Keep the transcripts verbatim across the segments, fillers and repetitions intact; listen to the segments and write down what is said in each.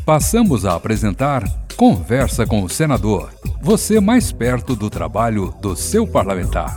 Passamos a apresentar Conversa com o Senador. Você mais perto do trabalho do seu parlamentar.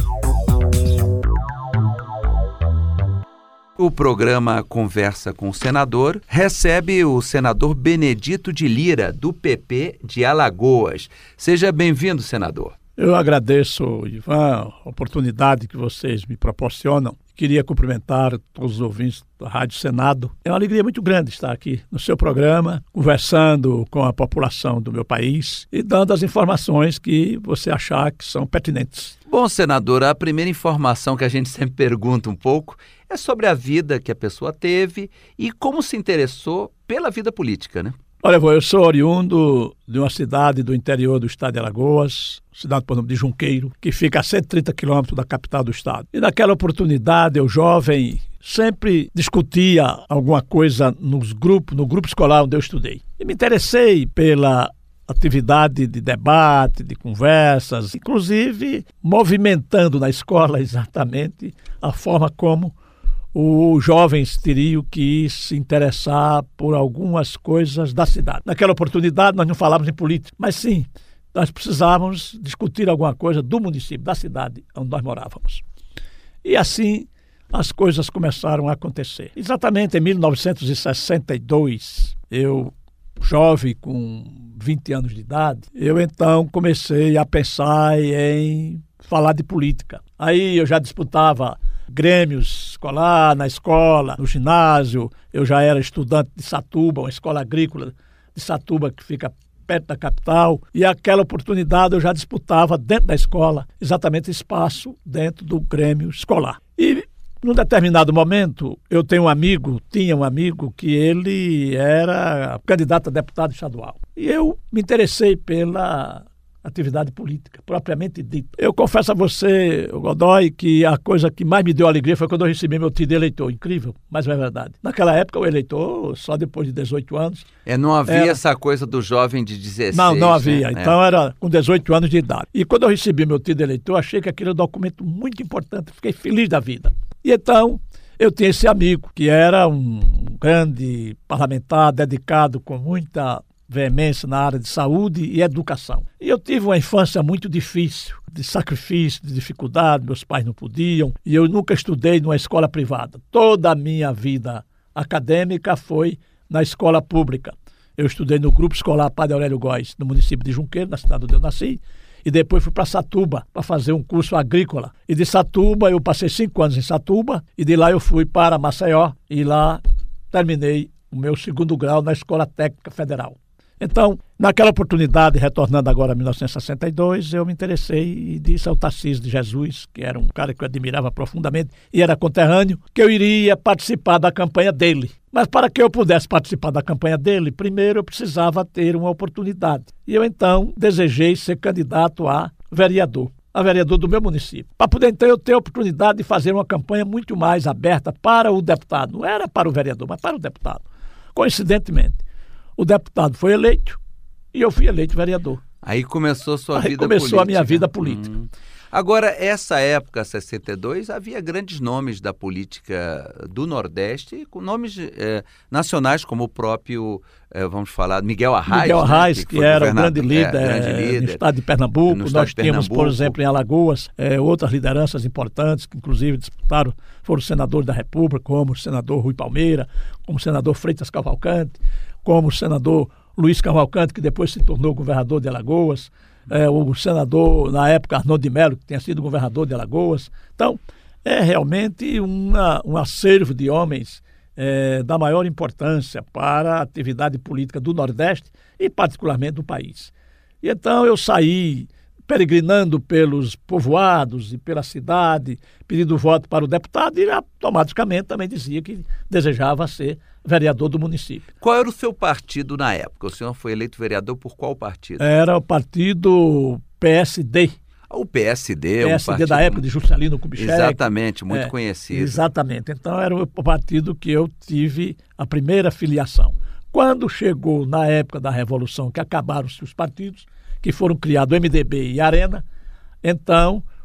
O programa Conversa com o Senador recebe o senador Benedito de Lira, do P P de Alagoas. Seja bem-vindo, senador. Eu agradeço, Ivan, a oportunidade que vocês me proporcionam. Queria cumprimentar todos os ouvintes da Rádio Senado. É uma alegria muito grande estar aqui no seu programa, conversando com a população do meu país e dando as informações que você achar que são pertinentes. Bom, senador, a primeira informação que a gente sempre pergunta um pouco é sobre a vida que a pessoa teve e como se interessou pela vida política, né? Olha, eu sou oriundo de uma cidade do interior do estado de Alagoas, cidade por nome de Junqueiro, que fica a cento e trinta quilômetros da capital do estado. E naquela oportunidade, eu jovem, sempre discutia alguma coisa nos grupos, no grupo escolar onde eu estudei. E me interessei pela atividade de debate, de conversas, inclusive movimentando na escola exatamente a forma como os jovens teriam que se interessar por algumas coisas da cidade. Naquela oportunidade nós não falávamos em política, mas sim, nós precisávamos discutir alguma coisa do município, da cidade onde nós morávamos. E assim as coisas começaram a acontecer. Exatamente em mil novecentos e sessenta e dois, eu, jovem com vinte anos de idade, eu então comecei a pensar em falar de política. Aí eu já disputava grêmios escolar, na escola, no ginásio. Eu já era estudante de Satuba, uma escola agrícola de Satuba que fica perto da capital. E aquela oportunidade eu já disputava dentro da escola, exatamente espaço dentro do grêmio escolar. E num determinado momento eu tenho um amigo, tinha um amigo que ele era candidato a deputado estadual. E eu me interessei pela atividade política, propriamente dita. Eu confesso a você, Godoy, que a coisa que mais me deu alegria foi quando eu recebi meu título de eleitor. Incrível, mas é verdade. Naquela época, o eleitor, só depois de dezoito anos... É, não havia era... essa coisa do jovem de dezesseis. Não, não havia. Né? Então é. era com dezoito anos de idade. E quando eu recebi meu título de eleitor, achei que aquele era um documento muito importante. Fiquei feliz da vida. E então, eu tinha esse amigo, que era um grande parlamentar, dedicado com muita veemência na área de saúde e educação. E eu tive uma infância muito difícil, de sacrifício, de dificuldade, meus pais não podiam, e eu nunca estudei numa escola privada. Toda a minha vida acadêmica foi na escola pública. Eu estudei no Grupo Escolar Padre Aurélio Góes, no município de Junqueiro, na cidade onde eu nasci, e depois fui para Satuba para fazer um curso agrícola. E de Satuba, eu passei cinco anos em Satuba, e de lá eu fui para Maceió, e lá terminei o meu segundo grau na Escola Técnica Federal. Então, naquela oportunidade, retornando agora a mil novecentos e sessenta e dois, eu me interessei e disse ao Tarcísio de Jesus, que era um cara que eu admirava profundamente e era conterrâneo, que eu iria participar da campanha dele. Mas para que eu pudesse participar da campanha dele, primeiro eu precisava ter uma oportunidade. E eu então desejei ser candidato a vereador, a vereador do meu município. Para poder então eu ter a oportunidade de fazer uma campanha muito mais aberta para o deputado. Não era para o vereador, mas para o deputado. Coincidentemente, o deputado foi eleito e eu fui eleito vereador. Aí começou a sua Aí vida começou política. a minha vida política. Hum. Agora, essa época, sessenta e dois, havia grandes nomes da política do Nordeste, com nomes eh, nacionais, como o próprio, eh, vamos falar, Miguel Arraes. Miguel Arraes, né, que, que era o grande líder, é, grande é, líder no estado de Pernambuco. no Nós estado de tínhamos, Pernambuco. por exemplo, em Alagoas, é, outras lideranças importantes, que inclusive disputaram, foram senadores da República, como o senador Rui Palmeira, como o senador Freitas Cavalcante, como o senador Luiz Cavalcante, que depois se tornou governador de Alagoas, é, o senador, na época, Arnoldo de Melo, que tinha sido governador de Alagoas. Então, é realmente uma, um acervo de homens é, da maior importância para a atividade política do Nordeste e, particularmente, do país. E então eu saí peregrinando pelos povoados e pela cidade, pedindo voto para o deputado e automaticamente também dizia que desejava ser vereador do município. Qual era o seu partido na época? O senhor foi eleito vereador por qual partido? Era o partido P S D. O P S D, P S D um partido... da época de Juscelino Kubitschek. Exatamente, muito é, conhecido. Exatamente. Então era o partido que eu tive a primeira filiação. Quando chegou na época da Revolução, que acabaram-se os partidos, que foram criados o M D B e a Arena, então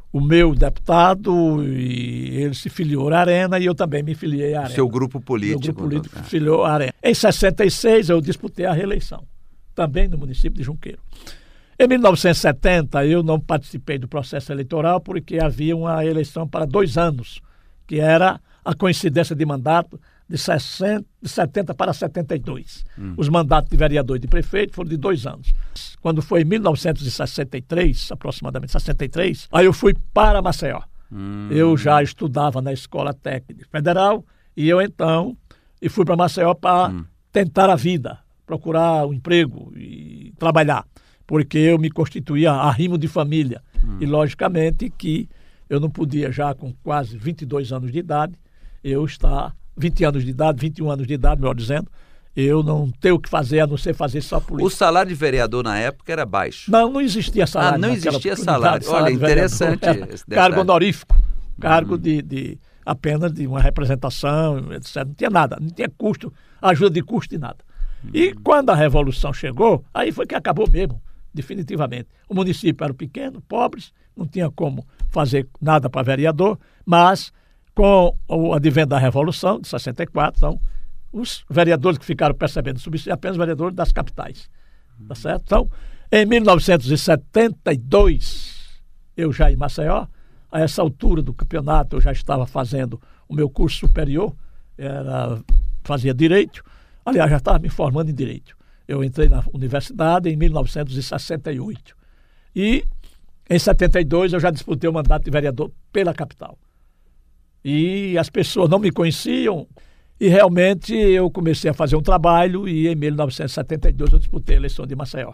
o meu deputado, e ele se filiou à Arena e eu também me filiei à Arena. Seu grupo político. Meu grupo político se filiou à Arena. Em sessenta e seis eu disputei a reeleição, também no município de Junqueiro. Em mil novecentos e setenta eu não participei do processo eleitoral porque havia uma eleição para dois anos, que era a coincidência de mandato de, sessenta, de setenta para setenta e dois. Hum. Os mandatos de vereador e de prefeito foram de dois anos. Quando foi em mil novecentos e sessenta e três, aproximadamente sessenta e três, aí eu fui para Maceió. Hum. Eu já estudava na Escola Técnica Federal e eu então e fui para Maceió para hum. tentar a vida, procurar um emprego e trabalhar, porque eu me constituía arrimo de família. Hum. E logicamente que eu não podia já com quase vinte e dois anos de idade, eu estar vinte anos de idade, vinte e um anos de idade, melhor dizendo, eu não tenho o que fazer a não ser fazer só política. O salário de vereador na época era baixo? Não, não existia salário. Ah, não existia salário. salário. Olha, interessante esse cargo honorífico, cargo hum. de, de apenas de uma representação, etcétera. Não tinha nada, não tinha custo, ajuda de custo e nada. Hum. E quando a Revolução chegou, aí foi que acabou mesmo, definitivamente. O município era pequeno, pobres, não tinha como fazer nada para vereador, mas com o advento da Revolução de sessenta e quatro, então, os vereadores que ficaram percebendo subsídio, apenas vereadores das capitais. Tá certo? Então, em mil novecentos e setenta e dois, eu já em Maceió, a essa altura do campeonato, eu já estava fazendo o meu curso superior, era, fazia Direito, aliás, já estava me formando em Direito. Eu entrei na universidade em mil novecentos e sessenta e oito. E em setenta e dois eu já disputei o mandato de vereador pela capital. E as pessoas não me conheciam e realmente eu comecei a fazer um trabalho e em mil novecentos e setenta e dois eu disputei a eleição de Maceió.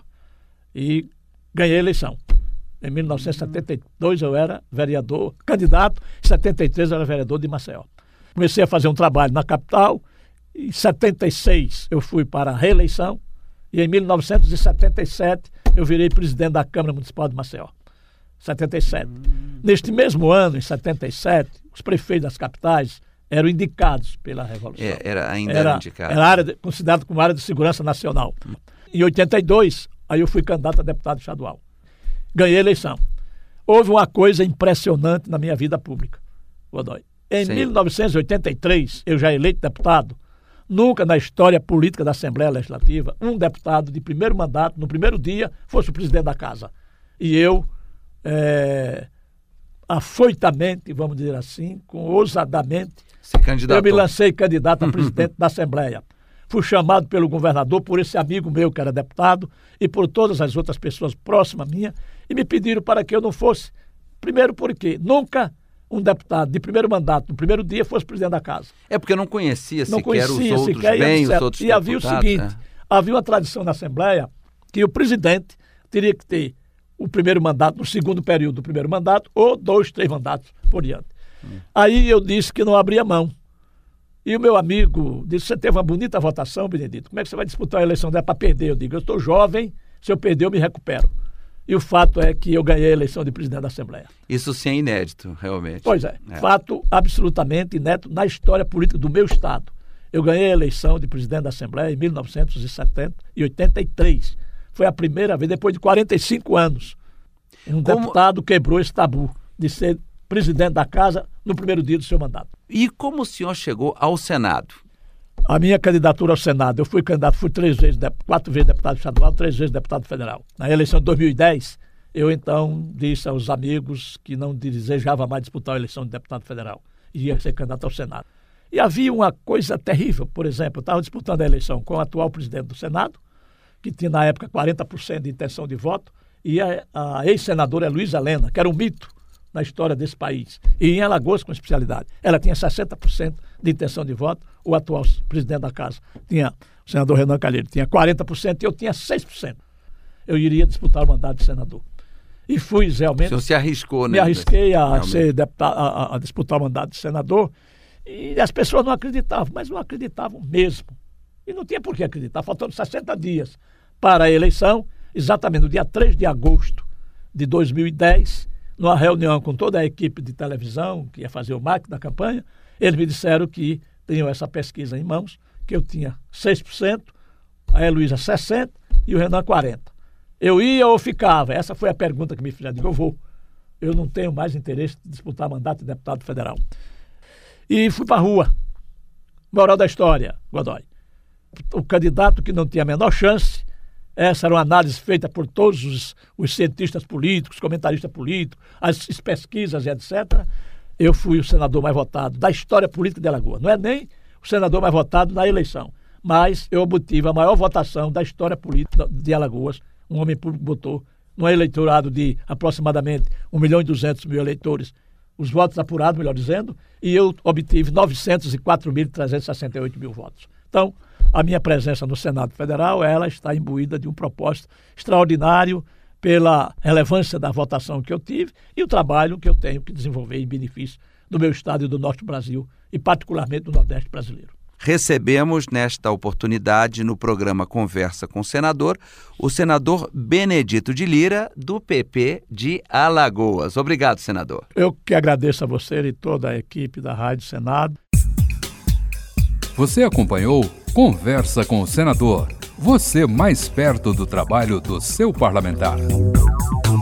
E ganhei a eleição. Em mil novecentos e setenta e dois eu era vereador, candidato, em setenta e três eu era vereador de Maceió. Comecei a fazer um trabalho na capital, e em setenta e seis eu fui para a reeleição e em mil novecentos e setenta e sete eu virei presidente da Câmara Municipal de Maceió. setenta e sete. Hum. Neste mesmo ano, em setenta e sete, os prefeitos das capitais eram indicados pela Revolução. É, era, ainda era, era indicado. Era área de, considerado como área de segurança nacional. Hum. Em oitenta e dois, aí eu fui candidato a deputado estadual. Ganhei a eleição. Houve uma coisa impressionante na minha vida pública, Godoy. Em Sim. mil novecentos e oitenta e três, eu já eleito deputado, nunca na história política da Assembleia Legislativa, um deputado de primeiro mandato, no primeiro dia, fosse o presidente da casa. E eu, é, afoitamente, vamos dizer assim, com ousadamente, eu me lancei candidato a presidente da Assembleia. Fui chamado pelo governador, por esse amigo meu que era deputado, e por todas as outras pessoas próximas minha, e me pediram para que eu não fosse. Primeiro porque nunca um deputado de primeiro mandato, no primeiro dia, fosse presidente da casa. É porque eu não conhecia não sequer conhecia, os outros sequer, bem, e, os outros E havia o seguinte, é. havia uma tradição na Assembleia que o presidente teria que ter o primeiro mandato, no segundo período do primeiro mandato, ou dois, três mandatos por diante. Hum. Aí eu disse que não abria mão. E o meu amigo disse, você teve uma bonita votação, Benedito, como é que você vai disputar a eleição dela para perder? Eu digo, eu estou jovem, se eu perder eu me recupero. E o fato é que eu ganhei a eleição de presidente da Assembleia. Isso sim é inédito, realmente. Pois é, é. fato absolutamente inédito na história política do meu estado. Eu ganhei a eleição de presidente da Assembleia em mil novecentos e oitenta e três. Foi a primeira vez, depois de quarenta e cinco anos, um Como... deputado quebrou esse tabu de ser presidente da casa no primeiro dia do seu mandato. E como o senhor chegou ao Senado? A minha candidatura ao Senado, eu fui candidato, fui três vezes, quatro vezes deputado estadual, três vezes deputado federal. Na eleição de dois mil e dez, eu então disse aos amigos que não desejava mais disputar a eleição de deputado federal. Ia ser candidato ao Senado. E havia uma coisa terrível, por exemplo, eu estava disputando a eleição com o atual presidente do Senado, que tinha na época quarenta por cento de intenção de voto, e a, a ex-senadora Luísa Helena, que era um mito na história desse país, e em Alagoas com especialidade. Ela tinha sessenta por cento de intenção de voto, o atual presidente da casa tinha, o senador Renan Calheiro, tinha quarenta por cento e eu tinha seis por cento. Eu iria disputar o mandato de senador. E fui realmente... O senhor se arriscou, né? Me arrisquei a, ser deputado, a, a disputar o mandato de senador, e as pessoas não acreditavam, mas não acreditavam mesmo. E não tinha por que acreditar, faltando sessenta dias para a eleição, exatamente no dia três de agosto de dois mil e dez, numa reunião com toda a equipe de televisão, que ia fazer o marketing da campanha, eles me disseram que tinham essa pesquisa em mãos, que eu tinha seis por cento, a Heloísa sessenta por cento e o Renan quarenta por cento. Eu ia ou ficava? Essa foi a pergunta que me fizeram. Eu digo, eu vou. eu não tenho mais interesse de disputar mandato de deputado federal. E fui para a rua. Moral da história, Godoy. O candidato que não tinha a menor chance, essa era uma análise feita por todos os, os cientistas políticos, comentaristas políticos, as pesquisas e etcétera. Eu fui o senador mais votado da história política de Alagoas. Não é nem o senador mais votado na eleição, mas eu obtive a maior votação da história política de Alagoas. Um homem público botou num eleitorado de aproximadamente um milhão e duzentos mil eleitores, os votos apurados, melhor dizendo, e eu obtive novecentos e quatro mil trezentos e sessenta e oito mil votos. Então, a minha presença no Senado Federal, ela está imbuída de um propósito extraordinário pela relevância da votação que eu tive e o trabalho que eu tenho que desenvolver em benefício do meu estado e do Norte do Brasil, e particularmente do Nordeste brasileiro. Recebemos nesta oportunidade no programa Conversa com o Senador, o senador Benedito de Lira, do P P de Alagoas. Obrigado, senador. Eu que agradeço a você e toda a equipe da Rádio Senado. Você acompanhou Conversa com o Senador. Você mais perto do trabalho do seu parlamentar.